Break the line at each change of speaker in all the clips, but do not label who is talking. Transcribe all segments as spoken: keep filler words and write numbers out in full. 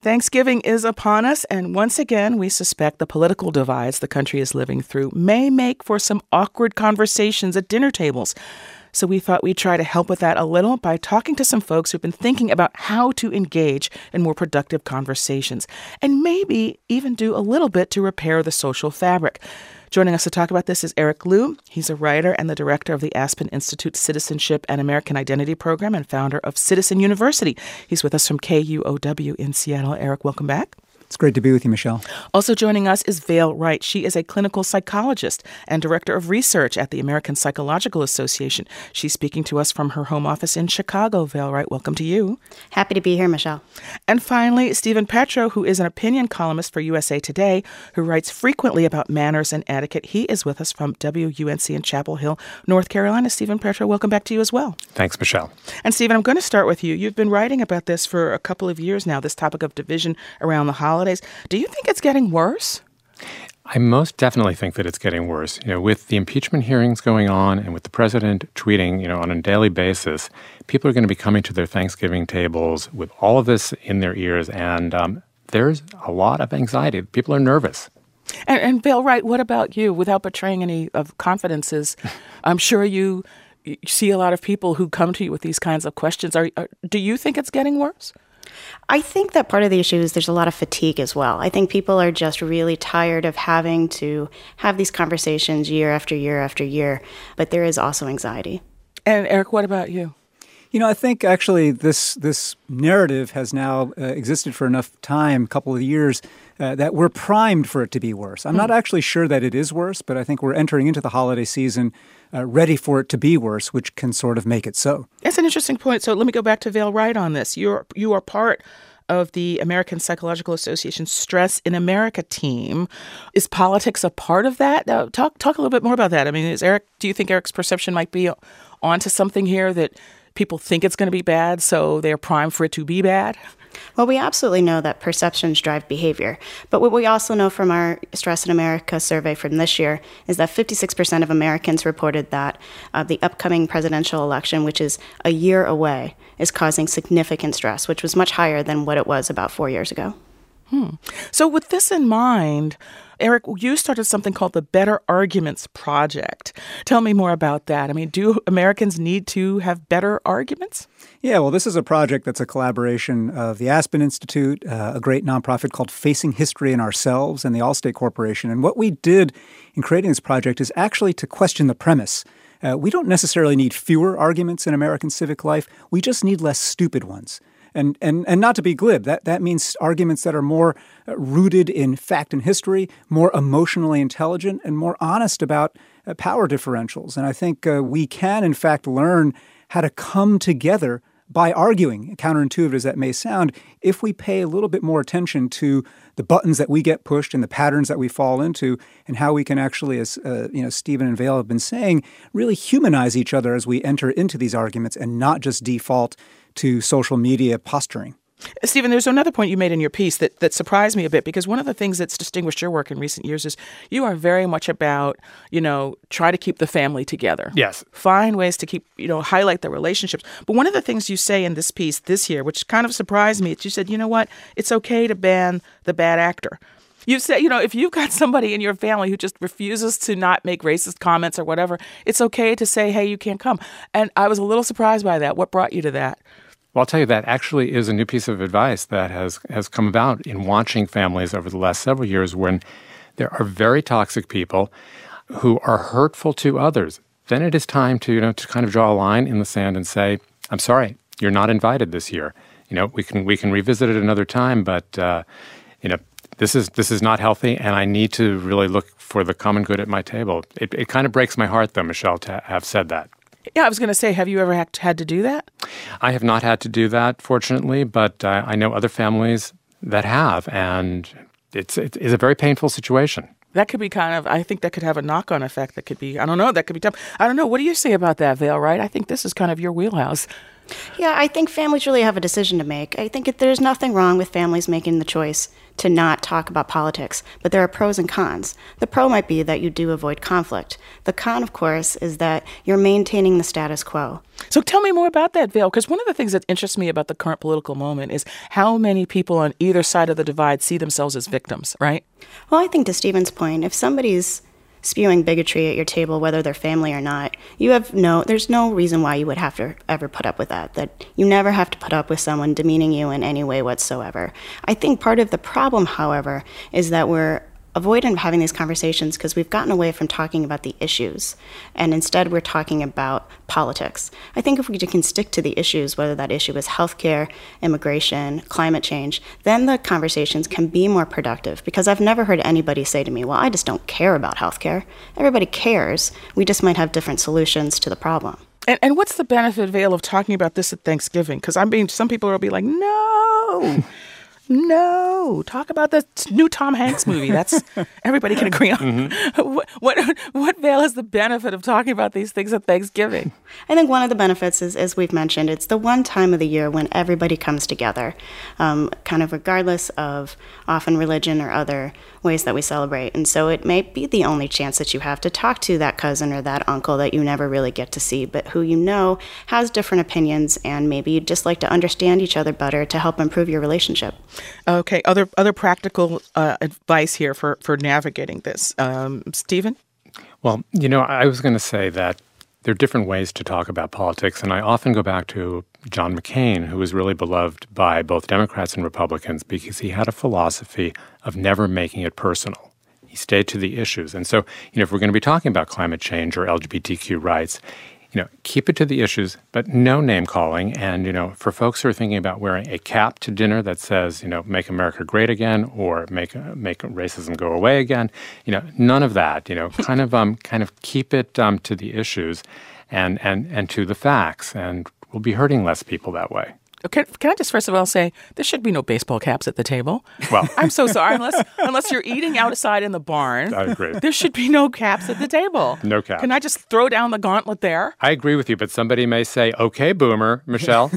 Thanksgiving is upon us, and once again, we suspect the political divides the country is living through may make for some awkward conversations at dinner tables. So we thought we'd try to help with that a little by talking to some folks who've been thinking about how to engage in more productive conversations, and maybe even do a little bit to repair the social fabric. Joining us to talk about this is Eric Liu. He's a writer and the director of the Aspen Institute Citizenship and American Identity Program and founder of Citizen University. He's with us from K U O W in Seattle. Eric, welcome back.
It's great to be with you, Michelle.
Also joining us is Vail Wright. She is a clinical psychologist and director of research at the American Psychological Association. She's speaking to us from her home office in Chicago. Vail Wright, welcome to you.
Happy to be here, Michelle.
And finally, Stephen Petro, who is an opinion columnist for U S A Today, who writes frequently about manners and etiquette. He is with us from W U N C in Chapel Hill, North Carolina. Stephen Petro, welcome back to you as well.
Thanks, Michelle.
And Stephen, I'm going to start with you. You've been writing about this for a couple of years now, this topic of division around the holidays. Do you think it's getting worse?
I most definitely think that it's getting worse. You know, with the impeachment hearings going on and with the president tweeting, you know, on a daily basis, people are going to be coming to their Thanksgiving tables with all of this in their ears, and um, there's a lot of anxiety. People are nervous.
And, and Vail Wright, what about you? Without betraying any of confidences, I'm sure you, you see a lot of people who come to you with these kinds of questions. Are, are do you think it's getting worse?
I think that part of the issue is there's a lot of fatigue as well. I think people are just really tired of having to have these conversations year after year after year, but there is also anxiety.
And Eric, what about you?
You know, I think actually this this narrative has now uh, existed for enough time, a couple of years, uh, that we're primed for it to be worse. I'm mm. not actually sure that it is worse, but I think we're entering into the holiday season uh, ready for it to be worse, which can sort of make it so.
That's an interesting point. So let me go back to Vail Wright on this. You're you are part of the American Psychological Association Stress in America team. Is politics a part of that? Uh, talk talk a little bit more about that. I mean, is Eric? Do you think Eric's perception might be onto something here, that people think it's going to be bad, so they're primed for it to be bad?
Well, we absolutely know that perceptions drive behavior. But what we also know from our Stress in America survey from this year is that fifty-six percent of Americans reported that uh, the upcoming presidential election, which is a year away, is causing significant stress, which was much higher than what it was about four years ago.
Hmm. So with this in mind, Eric, you started something called the Better Arguments Project. Tell me more about that. I mean, do Americans need to have better arguments?
Yeah, well, this is a project that's a collaboration of the Aspen Institute, uh, a great nonprofit called Facing History and Ourselves, and the Allstate Corporation. And what we did in creating this project is actually to question the premise. Uh, we don't necessarily need fewer arguments in American civic life. We just need less stupid ones. And, and and not to be glib, that, that means arguments that are more uh, rooted in fact and history, more emotionally intelligent, and more honest about uh, power differentials. And I think uh, we can, in fact, learn how to come together by arguing, counterintuitive as that may sound, if we pay a little bit more attention to the buttons that we get pushed and the patterns that we fall into, and how we can actually, as uh, you know, Stephen and Vail have been saying, really humanize each other as we enter into these arguments and not just default to social media posturing.
Stephen, there's another point you made in your piece that, that surprised me a bit, because one of the things that's distinguished your work in recent years is you are very much about, you know, try to keep the family together.
Yes.
Find ways to keep, you know, highlight the relationships. But one of the things you say in this piece this year, which kind of surprised me, is you said, you know what, it's okay to ban the bad actor. You say, you know, if you've got somebody in your family who just refuses to not make racist comments or whatever, it's okay to say, hey, you can't come. And I was a little surprised by that. What brought you to that?
Well, I'll tell you, that actually is a new piece of advice that has, has come about in watching families over the last several years, when there are very toxic people who are hurtful to others. Then it is time to, you know, to kind of draw a line in the sand and say, I'm sorry, you're not invited this year. You know, we can we can revisit it another time, but, uh, you know, this is this is not healthy, and I need to really look for the common good at my table. It, it kind of breaks my heart, though, Michelle, to have said that.
Yeah, I was going to say, have you ever had to do that?
I have not had to do that, fortunately, but uh, I know other families that have, and it's it's a very painful situation.
That could be kind of, I think that could have a knock-on effect that could be, I don't know, that could be tough. I don't know. What do you say about that, Vail Wright? I think this is kind of your wheelhouse.
Yeah, I think families really have a decision to make. I think if there's nothing wrong with families making the choice to not talk about politics, but there are pros and cons. The pro might be that you do avoid conflict. The con, of course, is that you're maintaining the status quo.
So tell me more about that, Vail, because one of the things that interests me about the current political moment is how many people on either side of the divide see themselves as victims, right?
Well, I think to Stephen's point, if somebody's spewing bigotry at your table, whether they're family or not, you have no, there's no reason why you would have to ever put up with that, that you never have to put up with someone demeaning you in any way whatsoever. I think part of the problem, however, is that we're avoidant having these conversations because we've gotten away from talking about the issues, and instead we're talking about politics. I think if we can stick to the issues, whether that issue is healthcare, immigration, climate change, then the conversations can be more productive, because I've never heard anybody say to me, well, I just don't care about healthcare. Everybody cares. We just might have different solutions to the problem.
And, and what's the benefit, Vail, of talking about this at Thanksgiving? Because I'm being, some people will be like, no. No, talk about the new Tom Hanks movie. That's everybody can agree on. Mm-hmm. What, what what Vail is the benefit of talking about these things at Thanksgiving?
I think one of the benefits is, as we've mentioned, it's the one time of the year when everybody comes together, um, kind of regardless of often religion or other ways that we celebrate. And so it may be the only chance that you have to talk to that cousin or that uncle that you never really get to see, but who you know has different opinions, and maybe you'd just like to understand each other better to help improve your relationship.
Okay, other other practical uh, advice here for, for navigating this. Um, Stephen?
Well, you know, I was going to say that there are different ways to talk about politics, and I often go back to John McCain, who was really beloved by both Democrats and Republicans because he had a philosophy of never making it personal. He stayed to the issues. And so, you know, if we're going to be talking about climate change or L G B T Q rights, you know, keep it to the issues, but no name calling. And, you know, for folks who are thinking about wearing a cap to dinner that says, you know, make America great again or make make racism go away again, you know, none of that, you know, kind of um kind of keep it um, to the issues and, and, and to the facts. And we'll be hurting less people that way.
Can, can I just first of all say there should be no baseball caps at the table?
Well,
I'm so sorry. Unless unless you're eating outside in the barn,
I agree.
There should be no caps at the table.
No caps.
Can I just throw down the gauntlet there?
I agree with you, but somebody may say, "Okay, boomer, Michelle."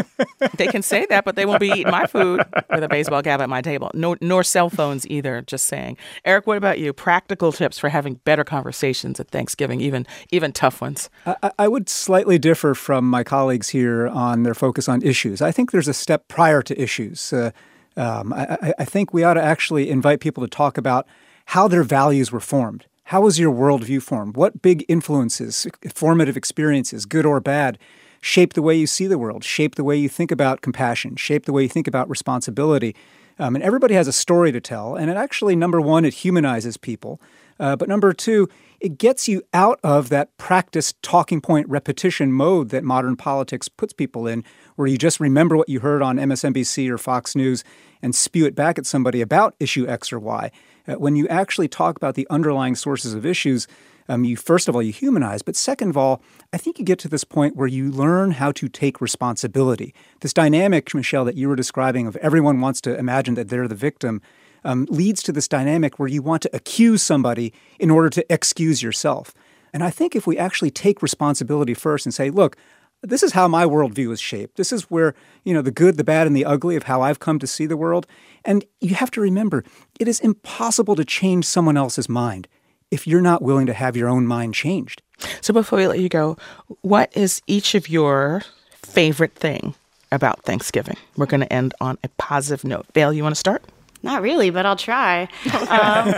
They can say that, but they won't be eating my food with a baseball cap at my table. No, nor cell phones either. Just saying. Eric, what about you? Practical tips for having better conversations at Thanksgiving, even even tough ones.
I, I would slightly differ from my colleagues here on their focus on issues. I think there's a step prior to issues. Uh, um, I, I think we ought to actually invite people to talk about how their values were formed. How was your worldview formed? What big influences, formative experiences, good or bad, shape the way you see the world, shape the way you think about compassion, shape the way you think about responsibility. Um, and everybody has a story to tell. And it actually, number one, it humanizes people. Uh, but number two, it gets you out of that practice talking point repetition mode that modern politics puts people in, where you just remember what you heard on M S N B C or Fox News and spew it back at somebody about issue X or Y. Uh, when you actually talk about the underlying sources of issues, um, you first of all, you humanize, but second of all, I think you get to this point where you learn how to take responsibility. This dynamic, Michelle, that you were describing of everyone wants to imagine that they're the victim, Um, leads to this dynamic where you want to accuse somebody in order to excuse yourself. And I think if we actually take responsibility first and say, look, this is how my worldview is shaped. This is where, you know, the good, the bad, and the ugly of how I've come to see the world. And you have to remember, it is impossible to change someone else's mind if you're not willing to have your own mind changed.
So before we let you go, what is each of your favorite thing about Thanksgiving? We're going to end on a positive note. Vail, you want to start?
Not really, but I'll try. um,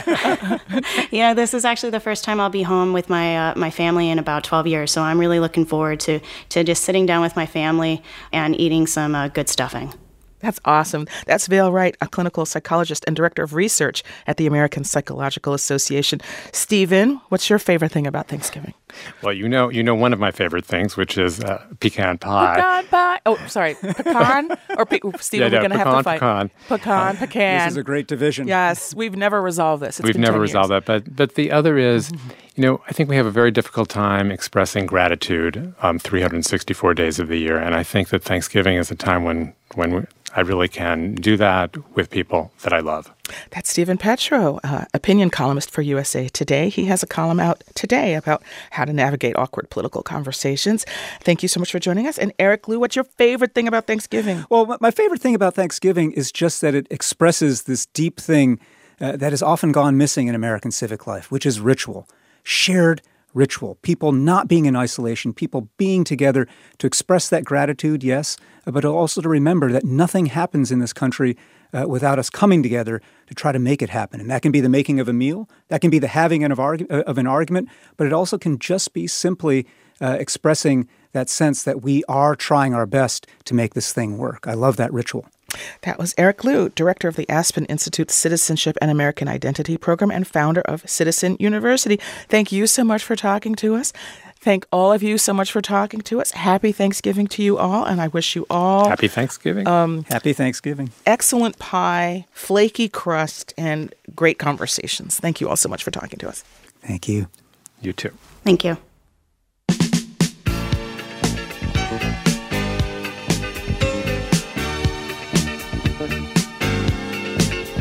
you know, this is actually the first time I'll be home with my uh, my family in about twelve years, so I'm really looking forward to, to just sitting down with my family and eating some uh, good stuffing.
That's awesome. That's Vail Wright, a clinical psychologist and director of research at the American Psychological Association. Stephen, what's your favorite thing about Thanksgiving?
Well, you know, you know one of my favorite things, which is uh, pecan pie.
Pecan pie. Oh, sorry, pecan or pe- Stephen.
Yeah,
we're
yeah,
going to have to fight.
Pecan,
pecan, pecan.
This is a great division.
Yes, we've never resolved this. It's
We've
been
never
ten
resolved
years.
that, but but the other is, you know, I think we have a very difficult time expressing gratitude um, three hundred sixty-four days of the year, and I think that Thanksgiving is a time when when we, I really can do that with people that I love.
That's Stephen Petro, uh, opinion columnist for U S A Today. He has a column out today about how to navigate awkward political conversations. Thank you so much for joining us. And Eric Liu, what's your favorite thing about Thanksgiving?
Well, my favorite thing about Thanksgiving is just that it expresses this deep thing uh, that has often gone missing in American civic life, which is ritual, shared ritual, people not being in isolation, people being together to express that gratitude, yes, but also to remember that nothing happens in this country uh, without us coming together to try to make it happen. And that can be the making of a meal, that can be the having of, argu- of an argument, but it also can just be simply uh, expressing that sense that we are trying our best to make this thing work. I love that ritual.
That was Eric Liu, director of the Aspen Institute Citizenship and American Identity Program and founder of Citizen University. Thank you so much for talking to us. Thank all of you so much for talking to us. Happy Thanksgiving to you all, and I wish you all...
Happy Thanksgiving.
Um,
Happy Thanksgiving.
Excellent pie, flaky crust, and great conversations. Thank you all so much for talking to us.
Thank you.
You too.
Thank you.